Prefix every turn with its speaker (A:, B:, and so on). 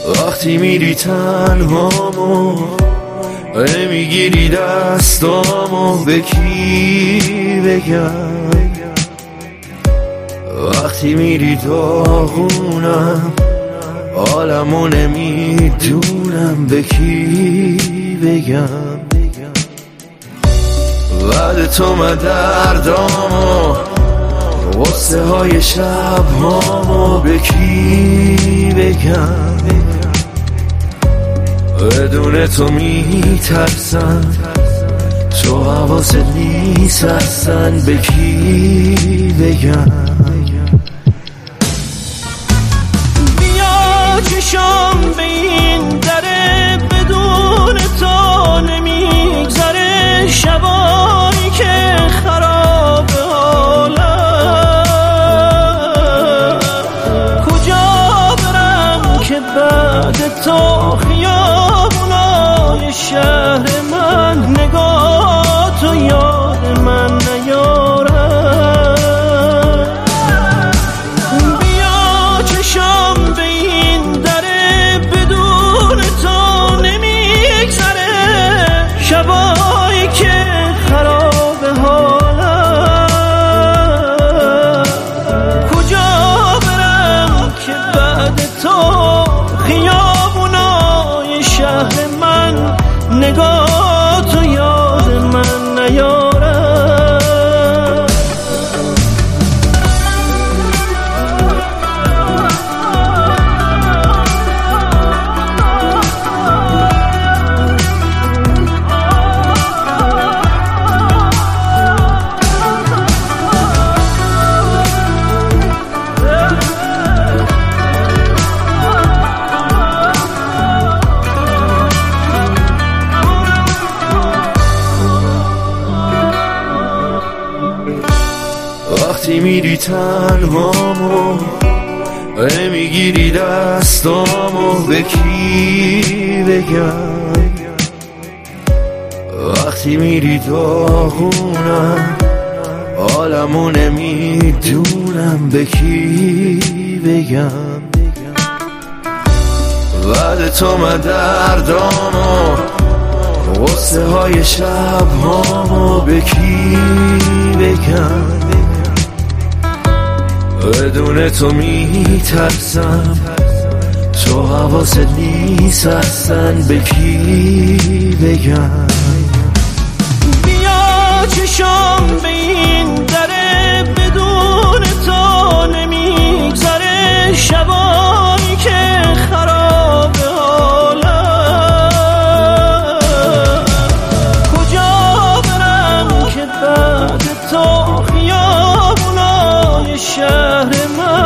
A: وقتی میری تنهامو میگیری دستامو به کی بگم؟ وقتی میری داغونم عالمو نمیدونم به کی بگم. بعد تو من دردامو غصه های شب هامو به کی بگم؟ بدون تو میترسم، تو حواست نیست اصلا به کی بگم؟
B: بیا چشم به این دره، بدون تو نمیگذره شبایی که خراب حالم. کجا برم که بعد تو خیابونای شهر من نگاه تو یاد من نیارم. بیا چشم به این دره، بدون تو نمیگذره شبایی که خراب حالم. کجا برم که بعد تو خیابونای شهر من نگاه تو یاد من نیارم.
A: وقتی میری تنهامو میگیری دستامو به کی بگم؟ وقتی میری داغونم عالمو نمیدونم به کی بگم. بعد تو من دردامو غصه های شب هامو به کی بگم؟ بدون تو میترسم، تو حواست نیست اصلا به کی بگم؟
B: بیا چشم به این دره، بدون تو نمیگذره شبایی که خراب حالم. کجا برم که بعد تو خیابونای شهر من